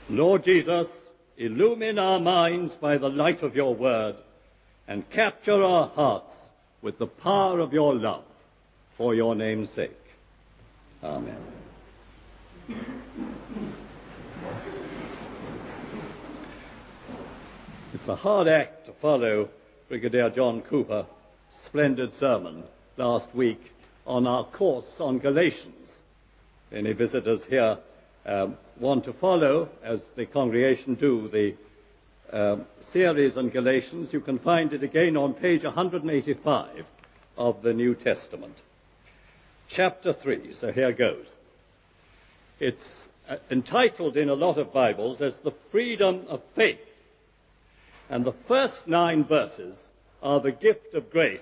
Lord Jesus, illumine our minds by the light of your word, and capture our hearts with the power of your love, for your name's sake. Amen. It's a hard act to follow Brigadier John Cooper's splendid sermon last week on our course on Galatians. Any visitors here want to follow, as the congregation do, the series on Galatians, you can find it again on page 185 of the New Testament. Chapter 3, so here goes. It's entitled in a lot of Bibles as The Freedom of Faith. And the first 9 verses are the gift of grace.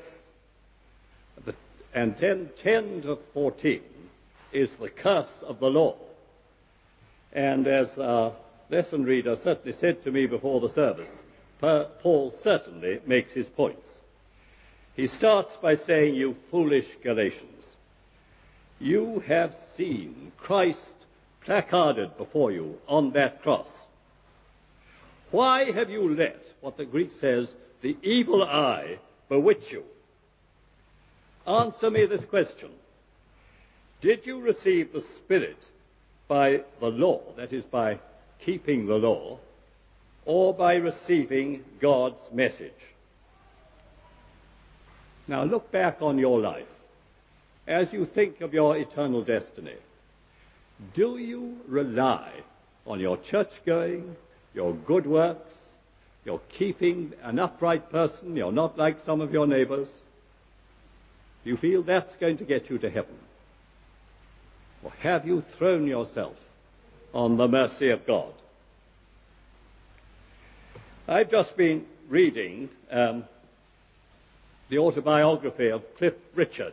And 10 to 14 is the curse of the law. And as our lesson reader certainly said to me before the service, Paul certainly makes his points. He starts by saying, "You foolish Galatians, you have seen Christ placarded before you on that cross. Why have you let, what the Greek says, the evil eye bewitch you? Answer me this question. Did you receive the Spirit by the law, that is, by keeping the law, or by receiving God's message?" Now look back on your life. As you think of your eternal destiny, do you rely on your church-going, your good works, your keeping an upright person, you're not like some of your neighbors? Do you feel that's going to get you to heaven? Or have you thrown yourself on the mercy of God? I've just been reading the autobiography of Cliff Richard,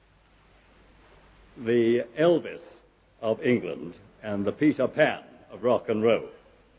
the Elvis of England and the Peter Pan of rock and roll.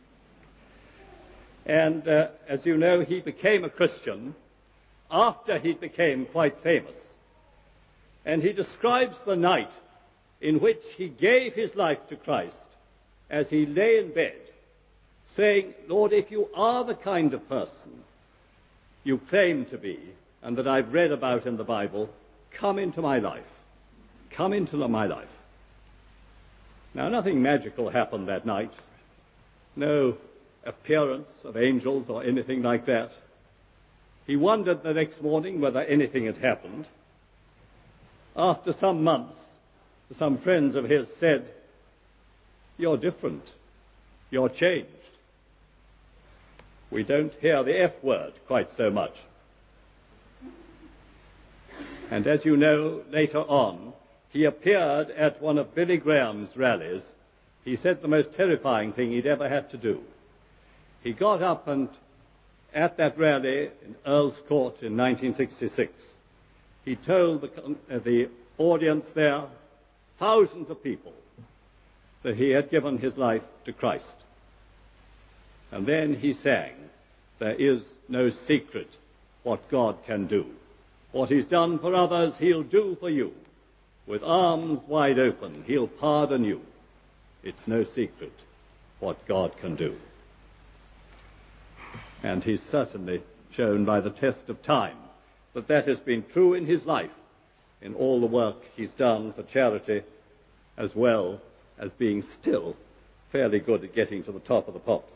And as you know, he became a Christian after he became quite famous. And he describes the night in which he gave his life to Christ as he lay in bed, saying, "Lord, if you are the kind of person you claim to be, and that I've read about in the Bible, come into my life. Come into my life." Now, nothing magical happened that night. No appearance of angels or anything like that. He wondered the next morning whether anything had happened. After some months, some friends of his said, "You're different. You're changed." We don't hear the F word quite so much. And as you know, later on, he appeared at one of Billy Graham's rallies. He said the most terrifying thing he'd ever had to do. He got up and, at that rally in Earl's Court in 1966, he told the audience there, thousands of people, that he had given his life to Christ. And then he sang, "There is no secret what God can do. What he's done for others, he'll do for you. With arms wide open, he'll pardon you. It's no secret what God can do." And he's certainly shown by the test of time that that has been true in his life, in all the work he's done for charity, as well as being still fairly good at getting to the top of the pops.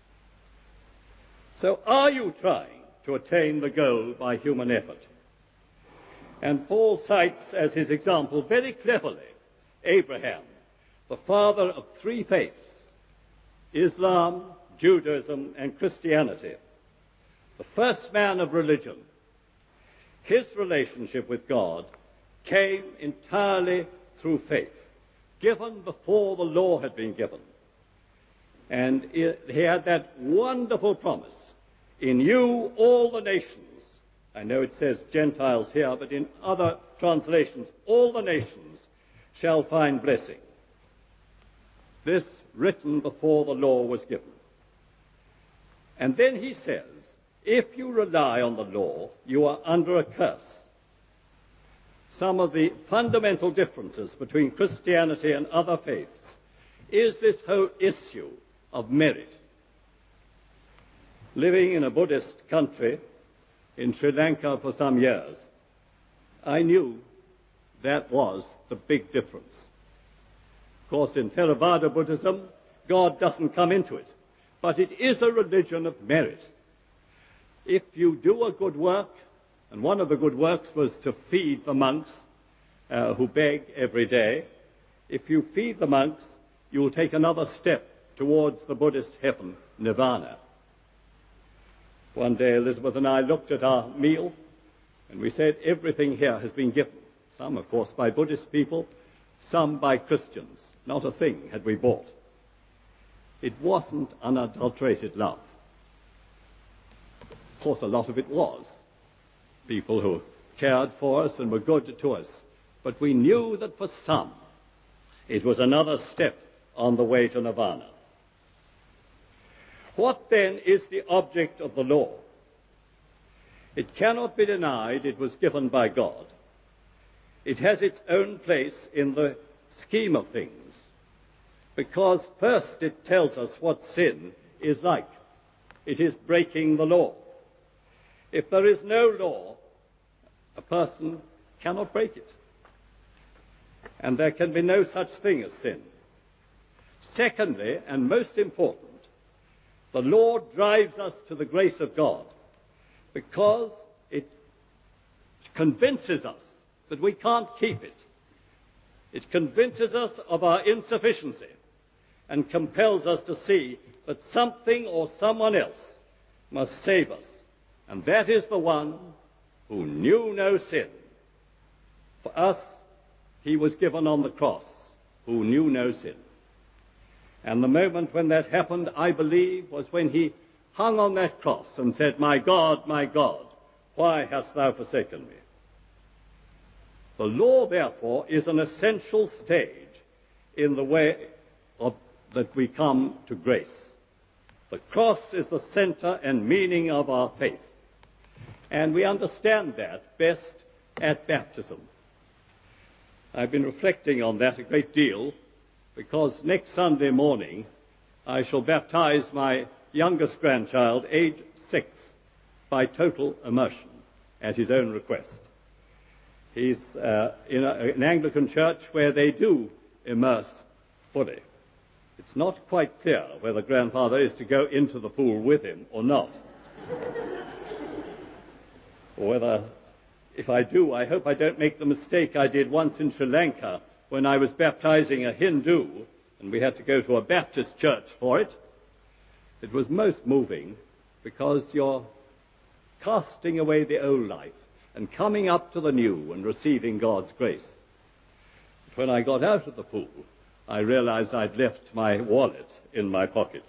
So are you trying to attain the goal by human effort? And Paul cites as his example very cleverly Abraham, the father of 3 faiths, Islam, Judaism, and Christianity, the first man of religion. His relationship with God came entirely through faith, given before the law had been given. And he had that wonderful promise, "In you all the nations," I know it says Gentiles here, but in other translations, "all the nations shall find blessing." This written before the law was given. And then he says, if you rely on the law, you are under a curse. Some of the fundamental differences between Christianity and other faiths is this whole issue of merit. Living in a Buddhist country in Sri Lanka for some years, I knew that was the big difference. Of course, in Theravada Buddhism, God doesn't come into it, but it is a religion of merit. If you do a good work, and one of the good works was to feed the monks who beg every day, if you feed the monks, you will take another step towards the Buddhist heaven, nirvana. One day Elizabeth and I looked at our meal, and we said everything here has been given. Some, of course, by Buddhist people, some by Christians. Not a thing had we bought. It wasn't unadulterated love. Of course, a lot of it was. People who cared for us and were good to us. But we knew that for some, it was another step on the way to nirvana. What then is the object of the law? It cannot be denied it was given by God. It has its own place in the scheme of things, because first it tells us what sin is like. It is breaking the law. If there is no law, a person cannot break it. And there can be no such thing as sin. Secondly, and most important, the law drives us to the grace of God because it convinces us that we can't keep it. It convinces us of our insufficiency and compels us to see that something or someone else must save us. And that is the one who knew no sin. For us, he was given on the cross, who knew no sin. And the moment when that happened, I believe, was when he hung on that cross and said, my God, why hast thou forsaken me? The law, therefore, is an essential stage in the way that we come to grace. The cross is the center and meaning of our faith. And we understand that best at baptism. I've been reflecting on that a great deal, because next Sunday morning I shall baptize my youngest grandchild, age 6, by total immersion at his own request. He's in an Anglican church where they do immerse fully. It's not quite clear whether grandfather is to go into the pool with him or not. Or whether, if I do, I hope I don't make the mistake I did once in Sri Lanka when I was baptizing a Hindu, and we had to go to a Baptist church for it. It was most moving, because you're casting away the old life and coming up to the new and receiving God's grace. But when I got out of the pool, I realized I'd left my wallet in my pocket.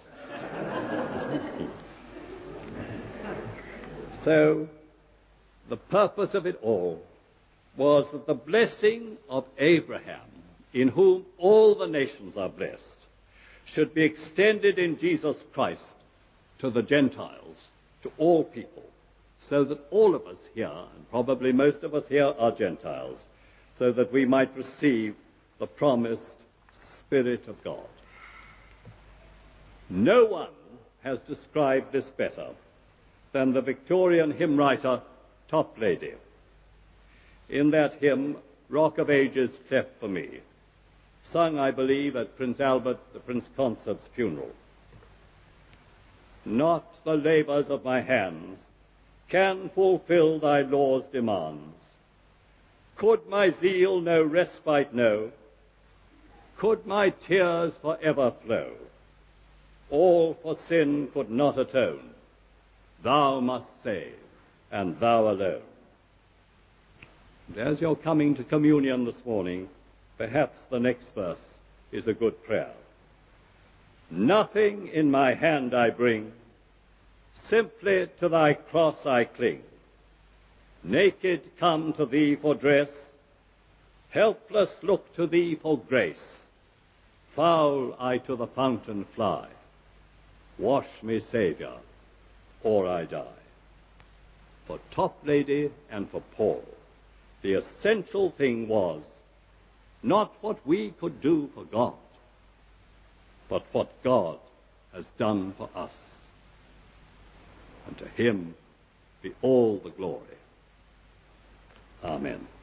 So, the purpose of it all was that the blessing of Abraham, in whom all the nations are blessed, should be extended in Jesus Christ to the Gentiles, to all people, so that all of us here, and probably most of us here, are Gentiles, so that we might receive the promised Spirit of God. No one has described this better than the Victorian hymn writer Toplady, in that hymn, Rock of Ages Cleft for Me, sung, I believe, at Prince Albert the Prince Consort's funeral. Not the labors of my hands can fulfill thy law's demands. Could my zeal no respite know, could my tears forever flow, all for sin could not atone, thou must save, and thou alone. And as you're coming to communion this morning, perhaps the next verse is a good prayer. Nothing in my hand I bring, simply to thy cross I cling. Naked come to thee for dress, helpless look to thee for grace. Foul I to the fountain fly. Wash me, Saviour, or I die. For Toplady and for Paul, the essential thing was not what we could do for God, but what God has done for us. And to him be all the glory. Amen.